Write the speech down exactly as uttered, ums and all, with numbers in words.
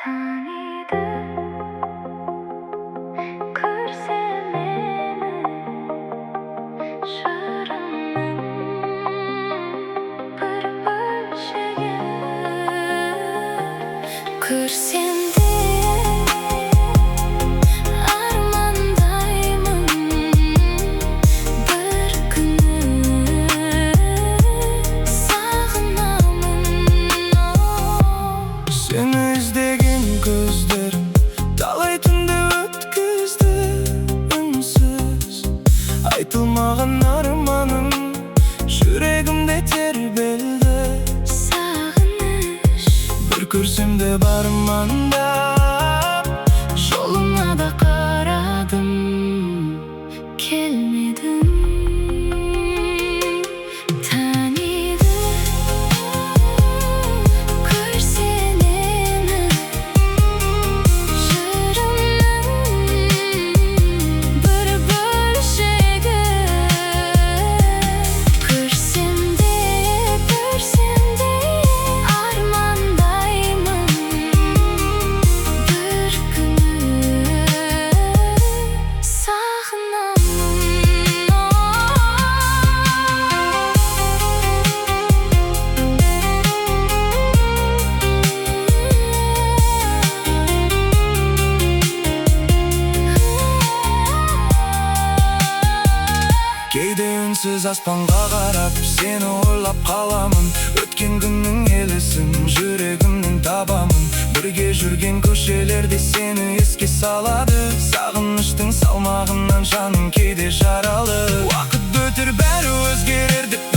таниды, көрсе мені жырымның бір бөлшегі. Көрсем де армандаймын бір күні сағынамын. Сені іздеген көздер талай түнді өткізді үнсіз. Айтылмаған арманым жүрегімде тербелді. Сағыныш бір көрсем де бар маңдап, жолыңа да қарадым, келмедің. Таниды, көрсе мені жырымның бір бөлшегі. Көрсем де, көрсем де армандаймын бір күні сағынамын. кейде үнсіз аспанға қарап сені ойлап қаламын. Өткен күннің елесін жүрегімнің табамын. Бірге жүрген көшелерде сені еске салады. Сағыныштың салмағынан жаным кейде жаралы. Уақыт өтер бәрі өзгерер деп